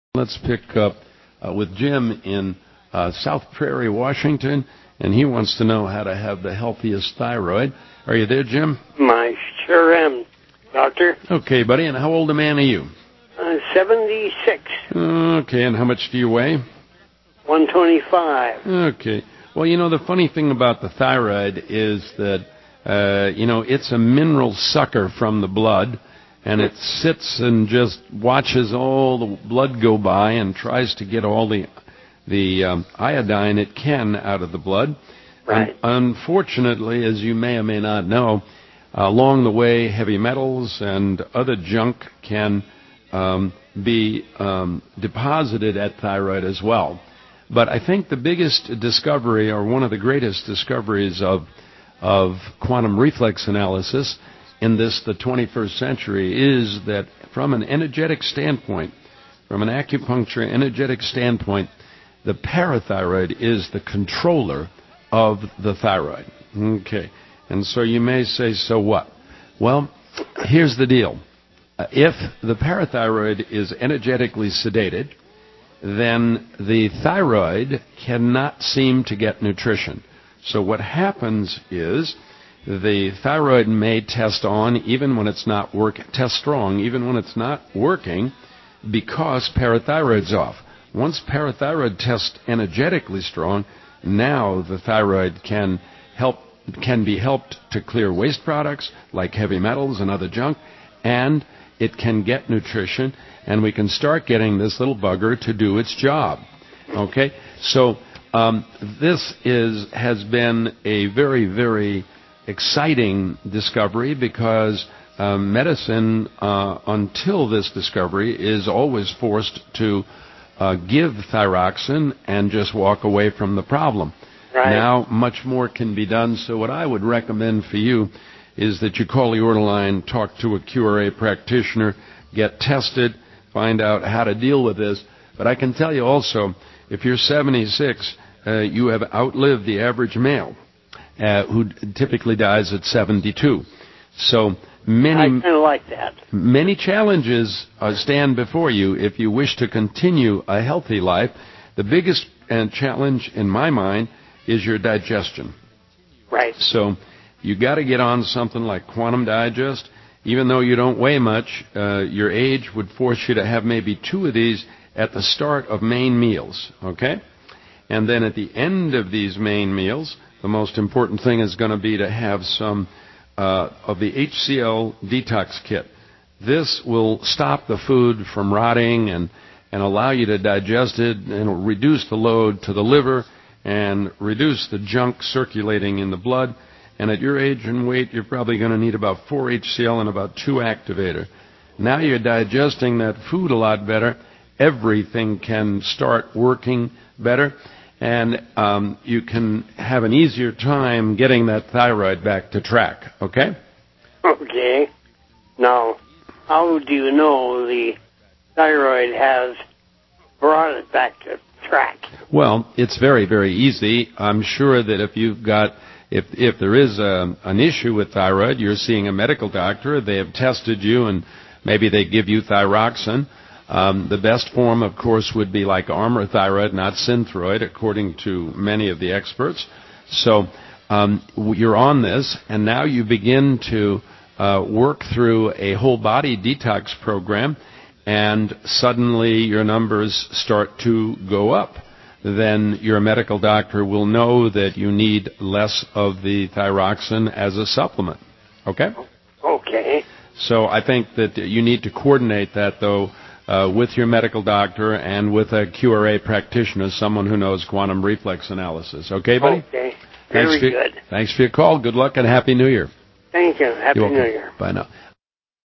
Let's pick up with Jim in South Prairie, Washington, and he wants to know how to have the healthiest thyroid. Are you there, Jim? I sure am, Doctor. Okay, buddy, and how old a man are you? 76. Okay, and how much do you weigh? 125. Okay. Well, the funny thing about the thyroid is that, it's a mineral sucker from the blood, and it sits and just watches all the blood go by and tries to get all the iodine it can out of the blood. Right. And unfortunately, as you may or may not know, along the way, heavy metals and other junk can be deposited at thyroid as well. But I think the biggest discovery, or one of the greatest discoveries of quantum reflex analysis in the 21st century, is that from an energetic standpoint, from an acupuncture energetic standpoint, the parathyroid is the controller of the thyroid. Okay. And so you may say, so what? Well, here's the deal. If the parathyroid is energetically sedated, then the thyroid cannot seem to get nutrition. So what happens is the thyroid may test on even when it's not test strong even when it's not working, because parathyroid's off. Once parathyroid tests energetically strong, now the thyroid can be helped to clear waste products like heavy metals and other junk, and it can get nutrition, and we can start getting this little bugger to do its job. Okay? So this has been a very, very exciting discovery, because medicine, until this discovery, is always forced to give thyroxine and just walk away from the problem. Right. Now, much more can be done. So what I would recommend for you is that you call the Orderline, talk to a QRA practitioner, get tested, find out how to deal with this. But I can tell you also, if you're 76, you have outlived the average male, who typically dies at 72. So I kind of like that. Many challenges stand before you if you wish to continue a healthy life. The biggest challenge in my mind is your digestion. Right. So you got to get on something like Quantum Digest. Even though you don't weigh much, your age would force you to have maybe 2 of these at the start of main meals, okay? And then at the end of these main meals, the most important thing is going to be to have some of the HCl detox kit. This will stop the food from rotting and allow you to digest it, and it'll reduce the load to the liver and reduce the junk circulating in the blood. And at your age and weight, you're probably going to need about 4 HCl and about 2 activator. Now you're digesting that food a lot better. Everything can start working better, and you can have an easier time getting that thyroid back to track, okay? Okay. Now, how do you know the thyroid has brought it back to track? Well, it's very, very easy. I'm sure that if there is an issue with thyroid, you're seeing a medical doctor, they have tested you, and maybe they give you thyroxine. The best form, of course, would be like Armour Thyroid, not Synthroid, according to many of the experts. So you're on this, and now you begin to work through a whole body detox program, and suddenly your numbers start to go up. Then your medical doctor will know that you need less of the thyroxine as a supplement. Okay? Okay. So I think that you need to coordinate that, though, with your medical doctor and with a QRA practitioner, someone who knows quantum reflex analysis. Okay, buddy? Okay. Very good. Thanks for your call. Good luck and Happy New Year. Thank you. Happy New Year. Bye now.